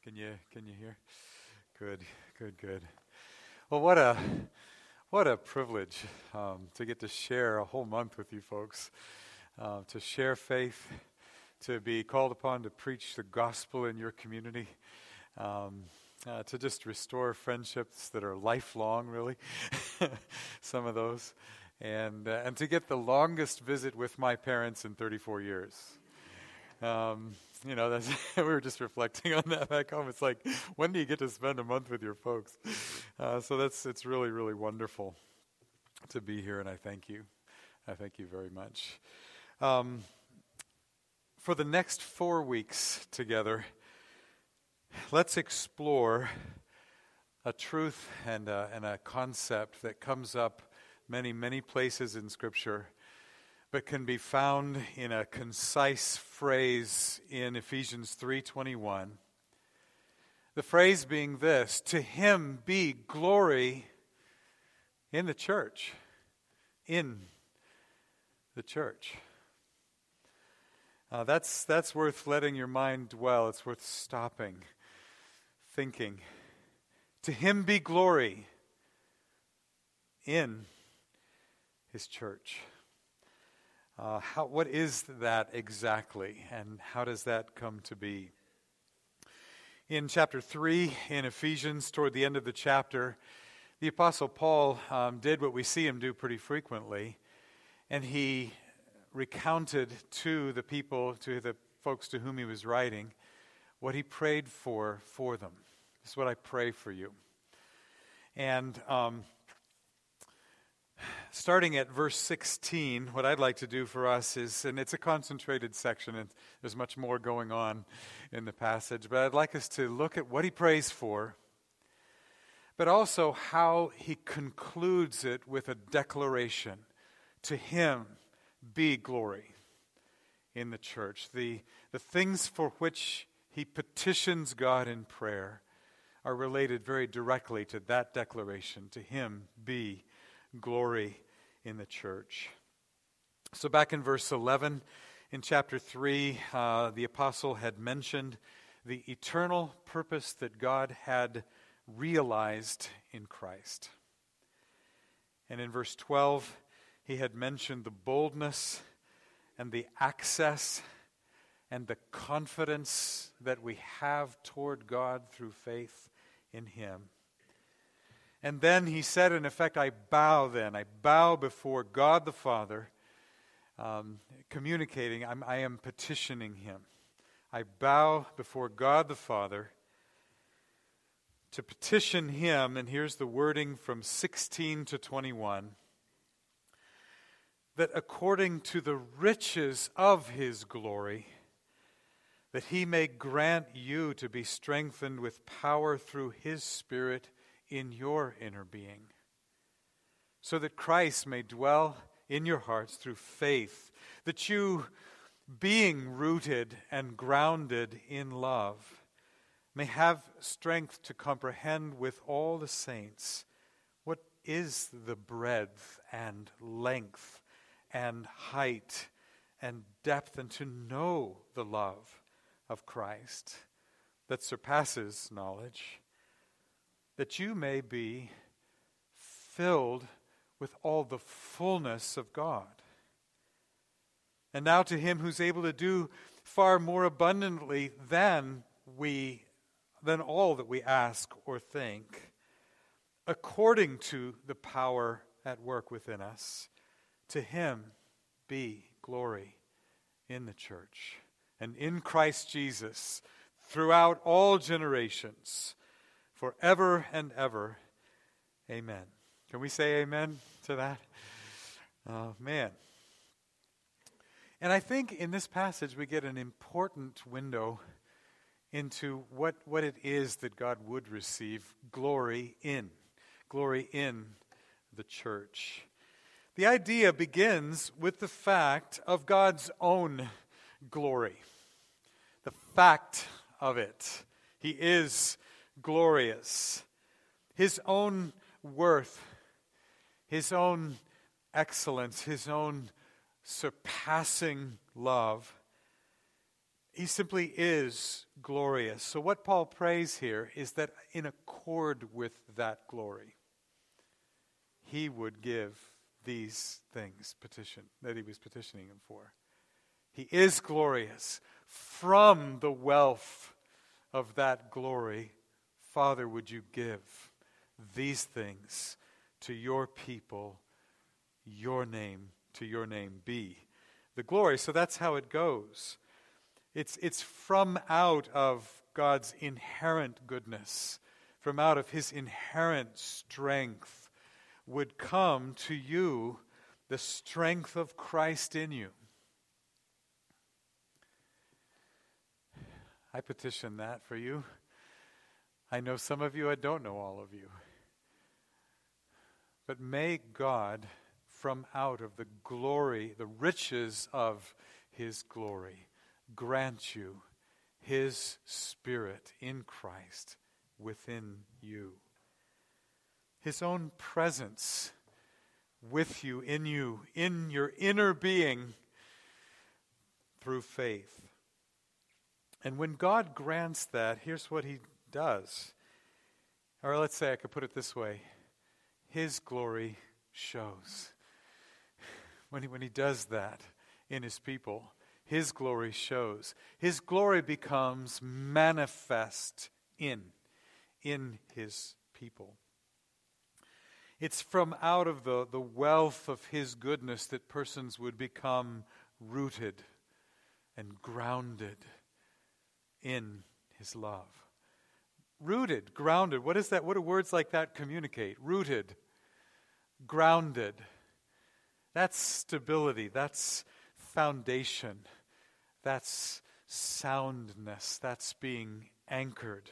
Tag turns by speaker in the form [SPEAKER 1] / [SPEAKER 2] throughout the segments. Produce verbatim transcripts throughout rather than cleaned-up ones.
[SPEAKER 1] Can you can you hear? Good, good, good. Well, what a what a privilege um, to get to share a whole month with you folks, uh, to share faith, to be called upon to preach the gospel in your community, um, uh, to just restore friendships that are lifelong, really, some of those, and uh, and to get the longest visit with my parents in thirty-four years. Um, you know, that's, we were just reflecting on that back home. It's like, when do you get to spend a month with your folks? Uh, so that's it's really, really wonderful to be here, and I thank you. I thank you very much. Um, for the next four weeks together, let's explore a truth and a, and a concept that comes up many, many places in Scripture, but can be found in a concise phrase in Ephesians three twenty-one. The phrase being this: to him be glory in the church. In the church. Uh, that's, that's worth letting your mind dwell. It's worth stopping, thinking. To him be glory in his church. Uh, how, what is that exactly, and how does that come to be? In chapter three, in Ephesians, toward the end of the chapter, the Apostle Paul um, did what we see him do pretty frequently, and he recounted to the people, to the folks to whom he was writing, what he prayed for for them. This is what I pray for you. And um starting at verse sixteen, what I'd like to do for us is, and it's a concentrated section, and there's much more going on in the passage, but I'd like us to look at what he prays for, but also how he concludes it with a declaration. To him be glory in the church. The, the things for which he petitions God in prayer are related very directly to that declaration. To him be glory in the church. So back in verse eleven, in chapter three, uh, the apostle had mentioned the eternal purpose that God had realized in Christ. And in verse twelve, he had mentioned the boldness and the access and the confidence that we have toward God through faith in him. And then he said, in effect, I bow then. I bow before God the Father, um, communicating, I'm, I am petitioning him. I bow before God the Father to petition him, and here's the wording from sixteen to twenty-one, that according to the riches of his glory, that he may grant you to be strengthened with power through his Spirit in your inner being, so that Christ may dwell in your hearts through faith, that you, being rooted and grounded in love, may have strength to comprehend with all the saints what is the breadth and length and height and depth, and to know the love of Christ that surpasses knowledge, that you may be filled with all the fullness of God. And now to him who's able to do far more abundantly than we, than all that we ask or think, according to the power at work within us, to him be glory in the church and in Christ Jesus throughout all generations, forever and ever. Amen. Can we say amen to that? Oh, man. And I think in this passage we get an important window into what, what it is that God would receive glory in. Glory in the church. The idea begins with the fact of God's own glory. The fact of it. He is glorious. His own worth, his own excellence, his own surpassing love He simply is glorious. So what Paul prays here is that in accord with that glory, he would give these things petition that he was petitioning him for. He is glorious. From the wealth of that glory, Father, would you give these things to your people, your name, to your name be the glory. So that's how it goes. It's, it's from out of God's inherent goodness, from out of his inherent strength, would come to you the strength of Christ in you. I petition that for you. I know some of you, I don't know all of you. But may God, from out of the glory, the riches of his glory, grant you his Spirit in Christ within you. His own presence with you, in you, in your inner being through faith. And when God grants that, here's what he does. Or let's say I could put it this way. His glory shows. When he, when he does that in his people, his glory shows. His glory becomes manifest in, in his people. It's from out of the, the wealth of his goodness that persons would become rooted and grounded in his love. Rooted, grounded. What is that? What do words like that communicate? Rooted, grounded. That's stability. That's foundation. That's soundness. That's being anchored.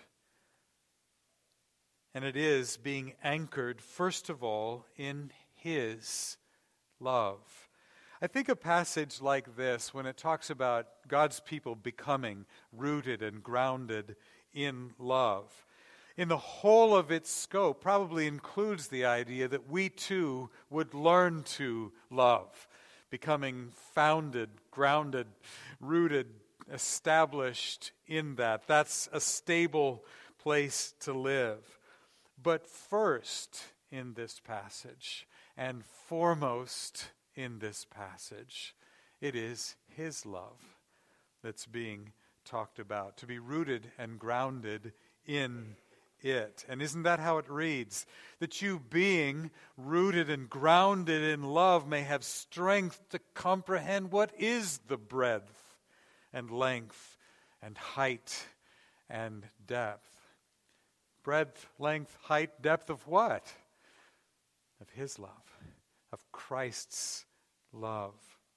[SPEAKER 1] And it is being anchored, first of all, in his love. I think a passage like this, when it talks about God's people becoming rooted and grounded in love, in the whole of its scope, probably includes the idea that we too would learn to love, becoming founded, grounded, rooted, established in that. That's a stable place to live. But first in this passage, and foremost in this passage, it is his love that's being talked about, to be rooted and grounded in it. And isn't that how it reads? That you, being rooted and grounded in love, may have strength to comprehend what is the breadth and length and height and depth. Breadth, length, height, depth of what? Of his love, of Christ's love.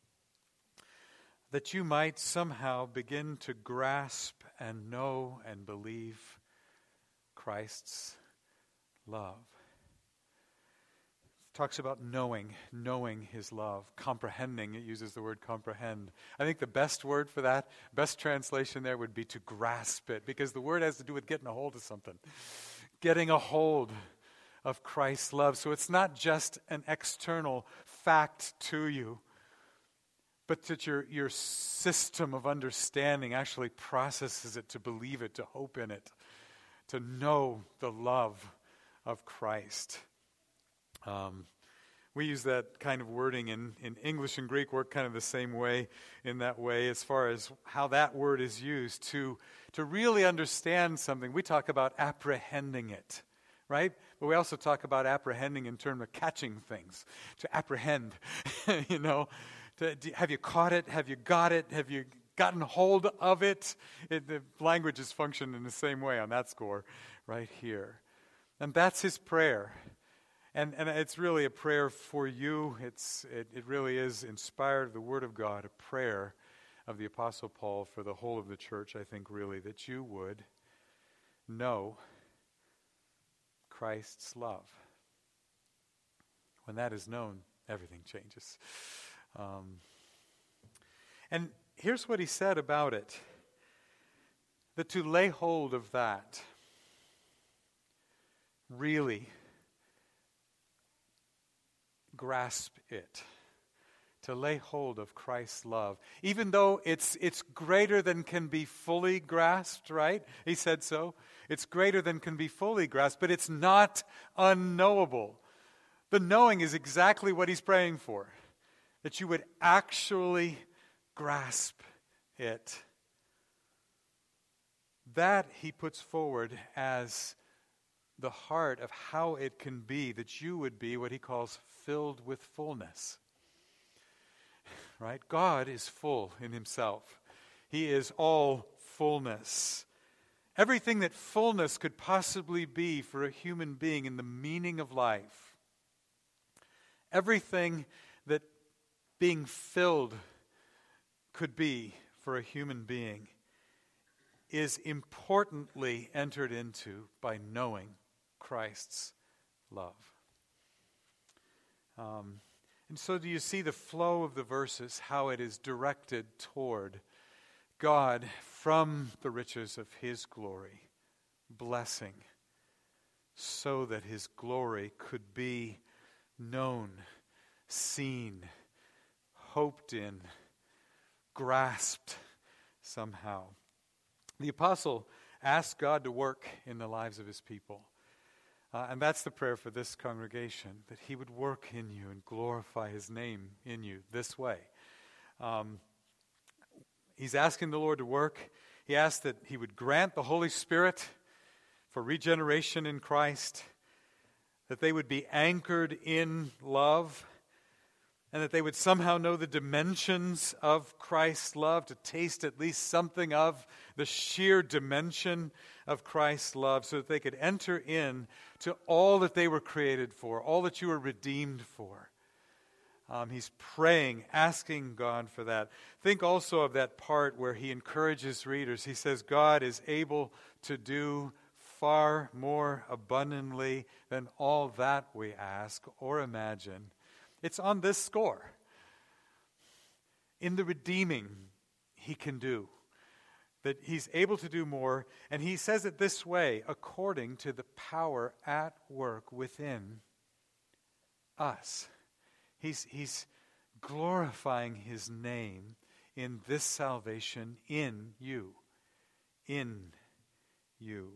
[SPEAKER 1] That you might somehow begin to grasp and know and believe Christ's love. It talks about knowing, knowing his love, comprehending. It uses the word comprehend. I think the best word for that, best translation there would be to grasp it, because the word has to do with getting a hold of something. Getting a hold of Christ's love. So it's not just an external fact to you, but that your, your system of understanding actually processes it to believe it, to hope in it, to know the love of Christ. Um, we use that kind of wording in, in English and Greek, work kind of the same way, in that way, as far as how that word is used. To, to really understand something, we talk about apprehending it, right? But we also talk about apprehending in terms of catching things. To apprehend, you know. To, do, have you caught it? Have you got it? Have you gotten hold of it? it? The language is functioning in the same way on that score right here. And that's his prayer. And, and it's really a prayer for you. It's, it, it really is inspired of the Word of God, a prayer of the Apostle Paul for the whole of the church, I think, really, that you would know Christ's love. When that is known, everything changes. Um, and here's what he said about it. That to lay hold of that, really grasp it, to lay hold of Christ's love, even though it's it's greater than can be fully grasped, right? He said so. It's greater than can be fully grasped, but it's not unknowable. The knowing is exactly what he's praying for, that you would actually grasp it. That he puts forward as the heart of how it can be that you would be what he calls filled with fullness. Right? God is full in himself. He is all fullness. Everything that fullness could possibly be for a human being in the meaning of life. Everything that being filled could be for a human being is importantly entered into by knowing Christ's love. Um, and so do you see the flow of the verses, how it is directed toward God from the riches of his glory, blessing, so that his glory could be known, seen, hoped in, grasped somehow. The apostle asked God to work in the lives of his people. Uh, and that's the prayer for this congregation, that he would work in you and glorify his name in you this way. Um, he's asking the Lord to work. He asked that he would grant the Holy Spirit for regeneration in Christ, that they would be anchored in love, and that they would somehow know the dimensions of Christ's love, to taste at least something of the sheer dimension of Christ's love, so that they could enter in to all that they were created for, all that you were redeemed for. Um, he's praying, asking God for that. Think also of that part where he encourages readers. He says, God is able to do far more abundantly than all that we ask or imagine. It's on this score. In the redeeming, he can do. That he's able to do more. And he says it this way, according to the power at work within us. He's, he's glorifying his name in this salvation in you. In you.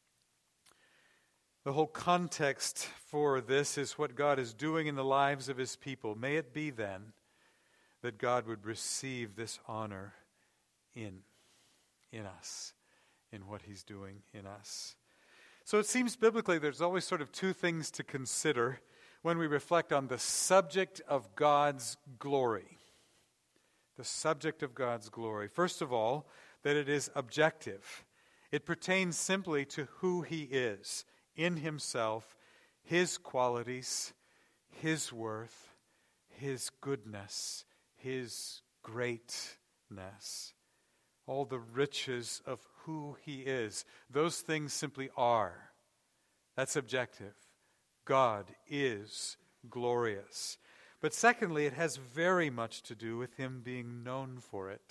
[SPEAKER 1] The whole context for this is what God is doing in the lives of his people. May it be then that God would receive this honor in, in us, in what he's doing in us. So it seems biblically there's always sort of two things to consider when we reflect on the subject of God's glory. The subject of God's glory. First of all, that it is objective. It pertains simply to who he is. In himself, his qualities, his worth, his goodness, his greatness, all the riches of who he is. Those things simply are. That's objective. God is glorious. But secondly, it has very much to do with him being known for it.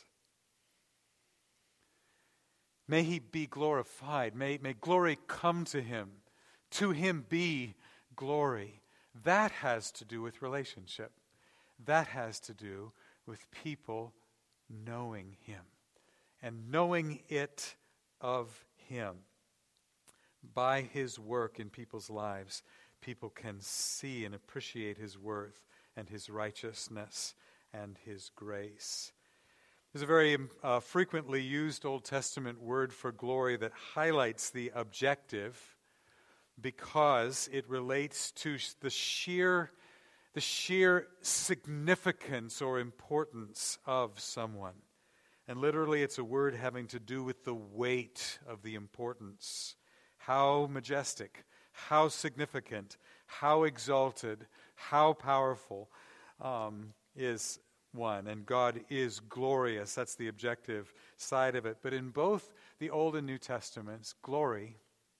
[SPEAKER 1] May he be glorified. May, may glory come to him. To him be glory. That has to do with relationship. That has to do with people knowing him and knowing it of him. By his work in people's lives, people can see and appreciate his worth and his righteousness and his grace. There's a very uh, frequently used Old Testament word for glory that highlights the objective, because it relates to the sheer, the sheer significance or importance of someone. And literally it's a word having to do with the weight of the importance. How majestic, how significant, how exalted, how powerful um, is one. And God is glorious. That's the objective side of it. But in both the Old and New Testaments, glory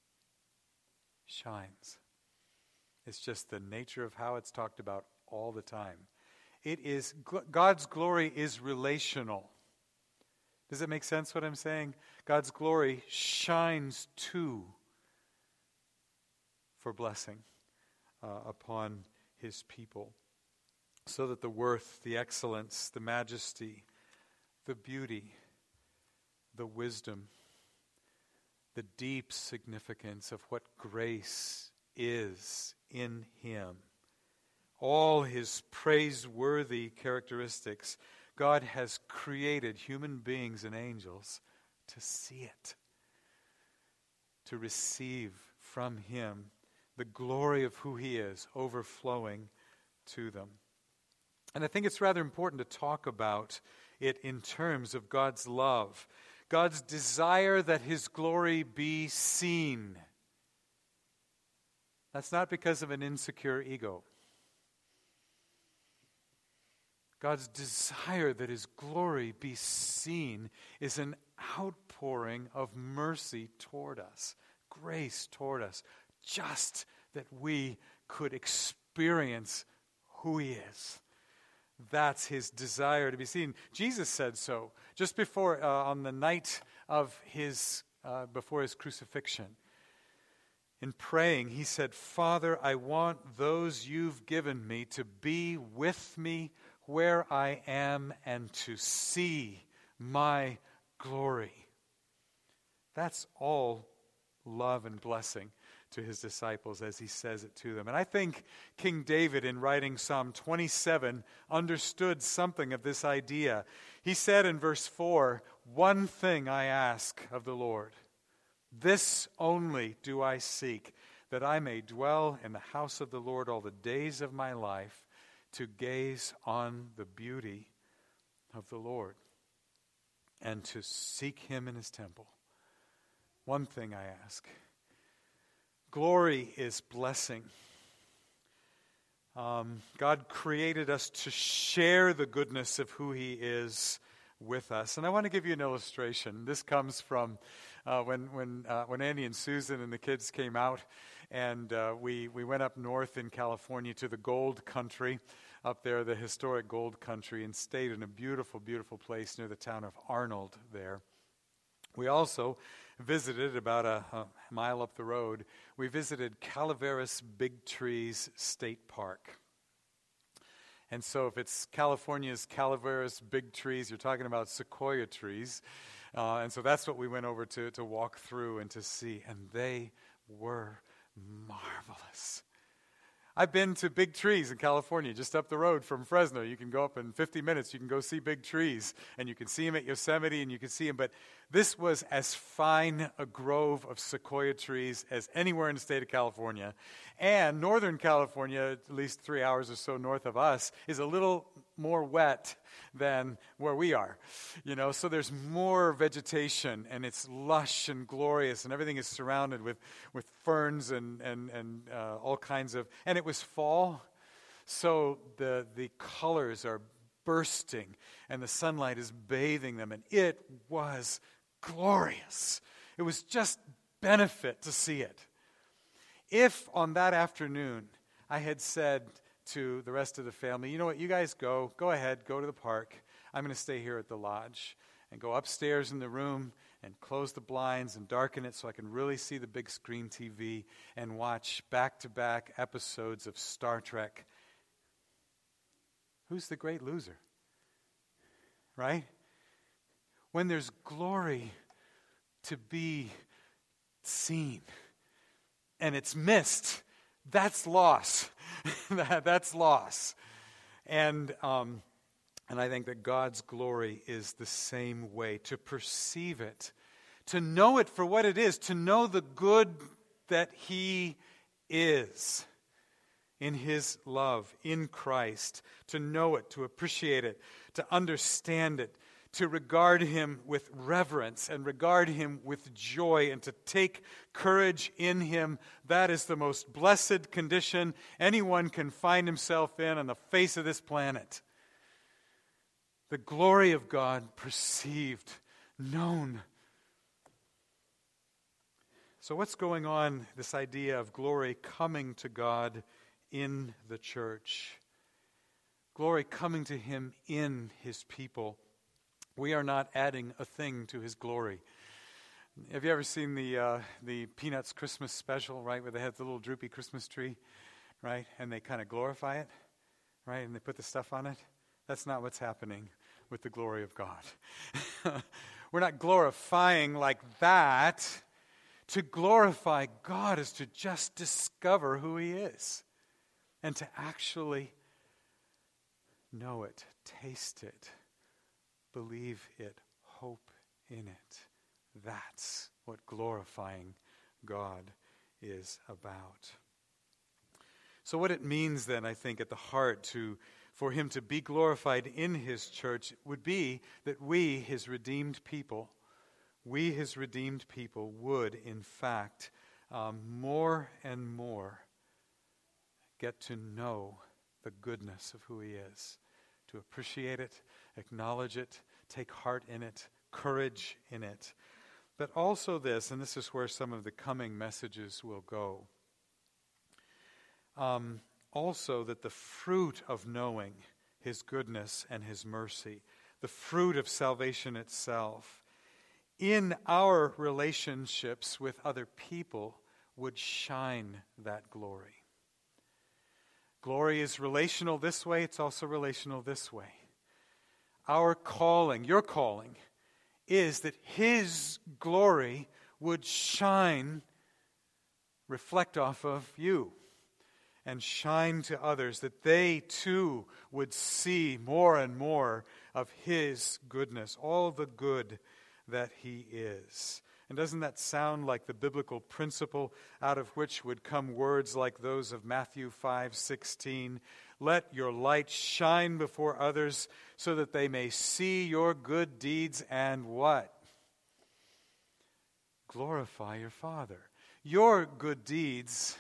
[SPEAKER 1] shines. It's just the nature of how it's talked about all the time. It is, God's glory is relational. Does it make sense what I'm saying? God's glory shines too for blessing uh, upon his people. so that the worth, the excellence, the majesty, the beauty, the wisdom, the deep significance of what grace is in him, all his praiseworthy characteristics, God has created human beings and angels to see it, to receive from him the glory of who he is overflowing to them. And I think it's rather important to talk about it in terms of God's love, God's desire that his glory be seen. That's not because of an insecure ego. God's desire that his glory be seen is an outpouring of mercy toward us, grace toward us, just that we could experience who he is. That's his desire to be seen. Jesus said so just before, uh, on the night of his, uh, before his crucifixion. In praying, he said, Father, I want those you've given me to be with me where I am and to see my glory. That's all love and blessing to his disciples as he says it to them. And I think King David, in writing Psalm twenty-seven, understood something of this idea. He said in verse four, one thing I ask of the Lord, this only do I seek, that I may dwell in the house of the Lord all the days of my life, to gaze on the beauty of the Lord and to seek him in his temple. One thing I ask. Glory is blessing. Um, God created us to share the goodness of who he is with us. And I want to give you an illustration. This comes from uh, when when uh, when Andy and Susan and the kids came out, and uh, we, we went up north in California to the Gold Country, up there, the historic Gold Country, and stayed in a beautiful, beautiful place near the town of Arnold there. We also visited, about a, a mile up the road, we visited Calaveras Big Trees State Park. And so if it's California's Calaveras Big Trees, you're talking about sequoia trees. Uh, and so that's what we went over to, to walk through and to see. And they were marvelous. I've been to big trees in California, just up the road from Fresno. You can go up in fifty minutes, you can go see big trees, and you can see them at Yosemite, and you can see them. But this was as fine a grove of sequoia trees as anywhere in the state of California. And Northern California, at least three hours or so north of us, is a little more wet than where we are. You know, so there's more vegetation, and it's lush and glorious, and everything is surrounded with, with ferns and, and, and uh, all kinds of... And it was fall, so the the colors are bursting, and the sunlight is bathing them, and it was glorious. It was just benefit to see it. If on that afternoon I had said to the rest of the family, you know what, you guys go, go ahead, go to the park. I'm going to stay here at the lodge, and go upstairs in the room and close the blinds and darken it so I can really see the big screen T V and watch back-to-back episodes of Star Trek. Who's the great loser? Right? When there's glory to be seen and it's missed, that's loss. that, that's loss. And um, and I think that God's glory is the same way. To perceive it, to know it for what it is, to know the good that he is in his love, in Christ, to know it, to appreciate it, to understand it, to regard him with reverence and regard him with joy, and to take courage in him. That is the most blessed condition anyone can find himself in on the face of this planet. The glory of God perceived, known. So what's going on, this idea of glory coming to God in the church? Glory coming to him in his people. We are not adding a thing to his glory. Have you ever seen the uh, the Peanuts Christmas special, right, where they have the little droopy Christmas tree, right, and they kind of glorify it, right? And they put the stuff on it. That's not what's happening with the glory of God. We're not glorifying like that. To glorify God is to just discover who He is and to actually know it, taste it, believe it, hope in it. That's what glorifying God is about. So what it means then, I think, at the heart to for Him to be glorified in His church would be that we, His redeemed people, we, His redeemed people, would, in fact, um, more and more get to know the goodness of who He is, to appreciate it, acknowledge it, take heart in it, courage in it. But also this, and this is where some of the coming messages will go, um, also that the fruit of knowing His goodness and His mercy, the fruit of salvation itself, in our relationships with other people would shine that glory. Glory is relational this way, it's also relational this way. Our calling, your calling, is that His glory would shine, reflect off of you, and shine to others, that they too would see more and more of His goodness, all the good that He is. And doesn't that sound like the biblical principle out of which would come words like those of Matthew five sixteen? Let your light shine before others so that they may see your good deeds and what? Glorify your Father. Your good deeds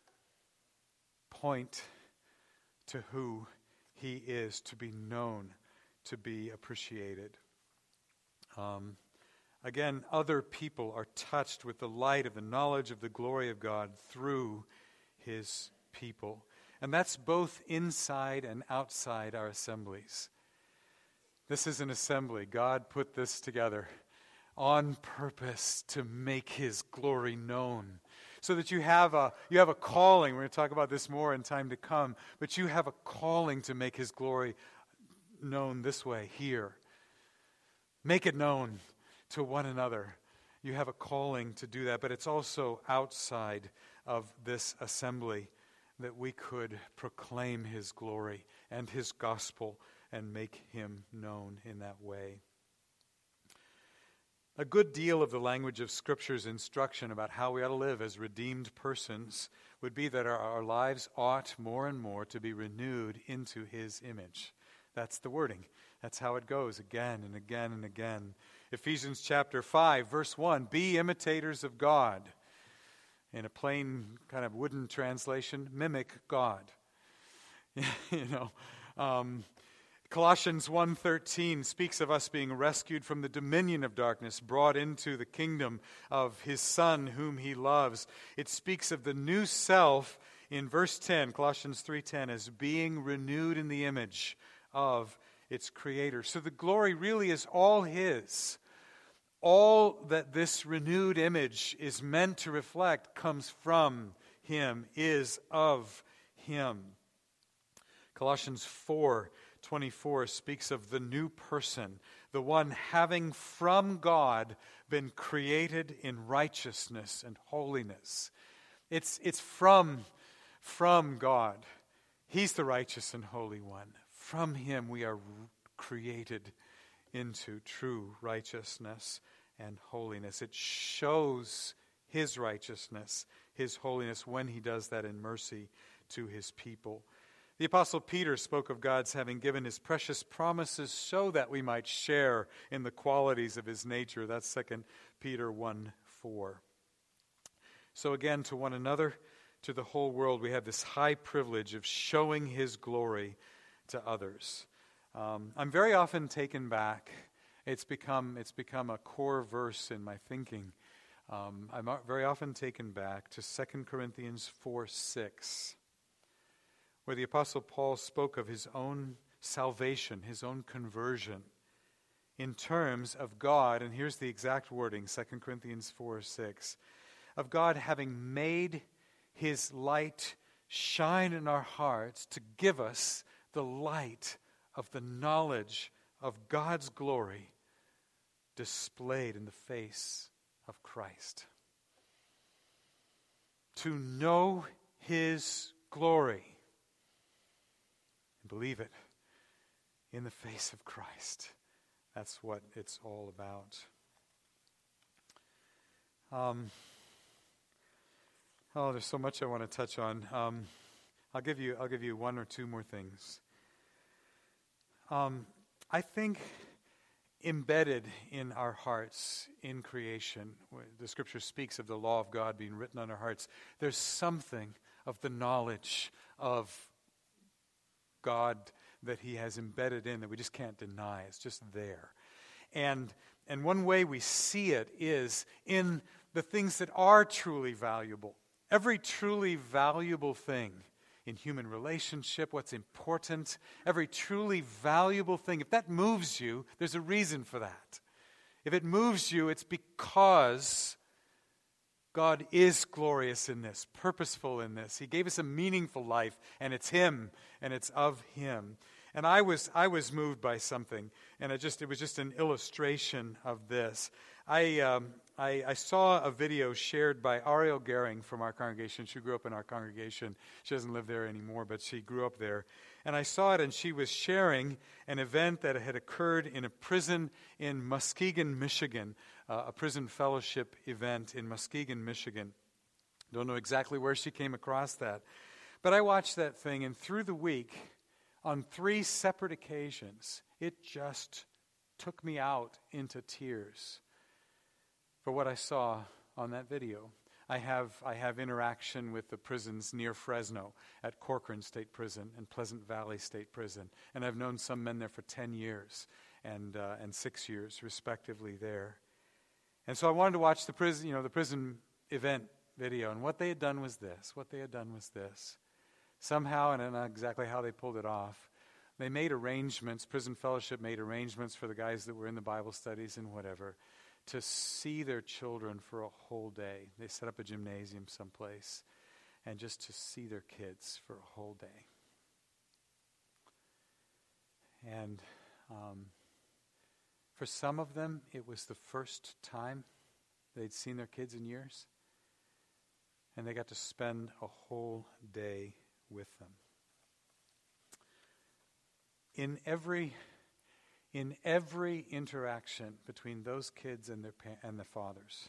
[SPEAKER 1] point to who He is, to be known, to be appreciated. Um, again, other people are touched with the light of the knowledge of the glory of God through His people. And that's both inside and outside our assemblies. This is an assembly. God put this together on purpose to make His glory known. So that you have a you have a calling. We're going to talk about this more in time to come. But you have a calling to make His glory known this way, here. Make it known to one another. You have a calling to do that. But it's also outside of this assembly that we could proclaim His glory and His gospel and make Him known in that way. A good deal of the language of Scripture's instruction about how we ought to live as redeemed persons would be that our, our lives ought more and more to be renewed into His image. That's the wording. That's how it goes again and again and again. Ephesians chapter five, verse one, be imitators of God. In a plain kind of wooden translation, mimic God. you know, um, Colossians one thirteen speaks of us being rescued from the dominion of darkness, brought into the kingdom of His Son, whom He loves. It speaks of the new self in verse ten, Colossians three ten, as being renewed in the image of its Creator. So the glory really is all His. All that this renewed image is meant to reflect comes from Him, is of Him. Colossians four twenty-four speaks of the new person, the one having from God been created in righteousness and holiness. It's, it's from, from God. He's the righteous and holy one. From Him we are created into true righteousness and holiness. It shows His righteousness, His holiness, when He does that in mercy to His people. The Apostle Peter spoke of God's having given His precious promises so that we might share in the qualities of His nature. That's Second Peter one four. So again, to one another, to the whole world, we have this high privilege of showing His glory to others. Um, I'm very often taken back. It's become it's become a core verse in my thinking. Um, I'm very often taken back to Second Corinthians four six, where the Apostle Paul spoke of his own salvation, his own conversion, in terms of God, and here's the exact wording, Second Corinthians four six, of God having made His light shine in our hearts to give us the light of the knowledge of God's glory displayed in the face of Christ. To know his glory and believe it in the face of Christ. That's what it's all about. Um, oh, there's so much I want to touch on. Um, I'll give you. I'll give you one or two more things. Um, I think embedded in our hearts in creation, the Scripture speaks of the law of God being written on our hearts. There's something of the knowledge of God that he has embedded in that we just can't deny. It's just there. And and one way we see it is in the things that are truly valuable. Every truly valuable thing in human relationship, what's important, every truly valuable thing, if that moves you, there's a reason for that. If it moves you, it's because God is glorious in this, purposeful in this. He gave us a meaningful life, and it's him, and it's of him. And I was I was moved by something, and it just it was just an illustration of this. I um, I, I saw a video shared by Ariel Gehring from our congregation. She grew up in our congregation. She doesn't live there anymore, but she grew up there. And I saw it, and she was sharing an event that had occurred in a prison in Muskegon, Michigan, uh, a prison fellowship event in Muskegon, Michigan. Don't know exactly where she came across that. But I watched that thing, and through the week, on three separate occasions, it just took me out into tears for what I saw on that video. I have I have interaction with the prisons near Fresno at Corcoran State Prison and Pleasant Valley State Prison, and I've known some men there for ten years and uh, and six years respectively there. And so I wanted to watch the prison, you know, the prison event video, and what they had done was this. What they had done was this. Somehow, and I don't know exactly how they pulled it off, they made arrangements, Prison Fellowship made arrangements for the guys that were in the Bible studies and whatever, to see their children for a whole day. They set up a gymnasium someplace, and just to see their kids for a whole day. And um, for some of them, it was the first time they'd seen their kids in years, and they got to spend a whole day with them. In every in every interaction between those kids and their pa- and the fathers,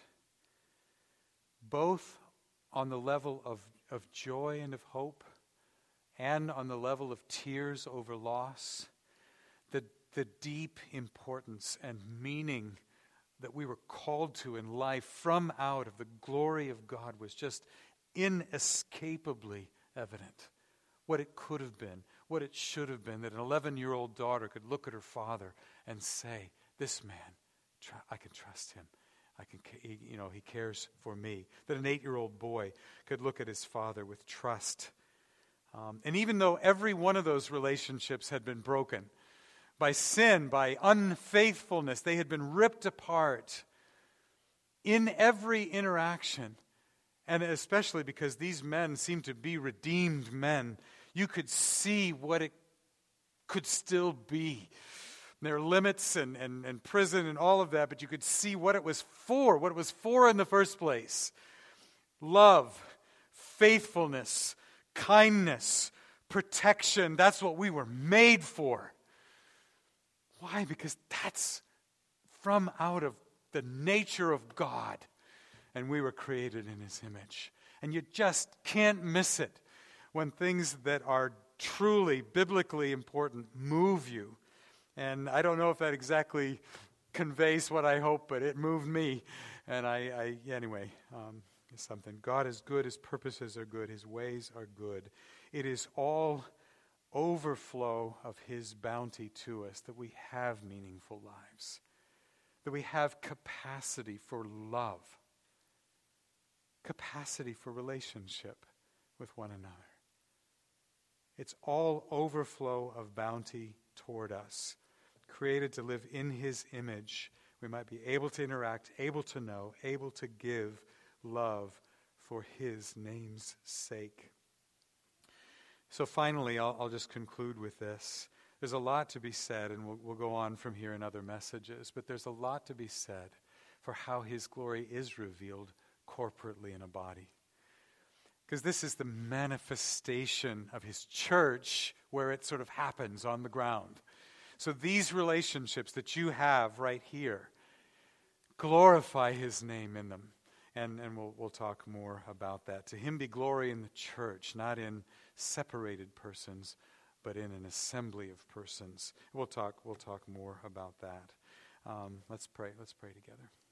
[SPEAKER 1] both on the level of, of joy and of hope, and on the level of tears over loss, the the deep importance and meaning that we were called to in life from out of the glory of God was just inescapably evident. What it could have been, what it should have been, that an eleven-year-old daughter could look at her father and say, this man, tr- I can trust him. I can, he, you know, he cares for me. That an eight-year-old boy could look at his father with trust. Um, and even though every one of those relationships had been broken by sin, by unfaithfulness, they had been ripped apart in every interaction. And especially because these men seemed to be redeemed men, you could see what it could still be. There are limits and, and, and prison and all of that, but you could see what it was for, what it was for in the first place. Love, faithfulness, kindness, protection. That's what we were made for. Why? Because that's from out of the nature of God. And we were created in his image. And you just can't miss it when things that are truly biblically important move you. And I don't know if that exactly conveys what I hope, but it moved me. And I, I anyway, um, it's something. God is good. His purposes are good. His ways are good. It is all overflow of his bounty to us that we have meaningful lives, that we have capacity for love, capacity for relationship with one another. It's all overflow of bounty toward us, created to live in his image. We might be able to interact, able to know, able to give love for his name's sake. So finally, I'll, I'll just conclude with this. There's a lot to be said, and we'll, we'll go on from here in other messages, but there's a lot to be said for how his glory is revealed corporately in a body. Because this is the manifestation of his church where it sort of happens on the ground. So these relationships that you have right here, glorify his name in them. And, and we'll, we'll talk more about that. To him be glory in the church, not in separated persons, but in an assembly of persons. We'll talk, we'll talk more about that. Um, let's pray. Let's pray together.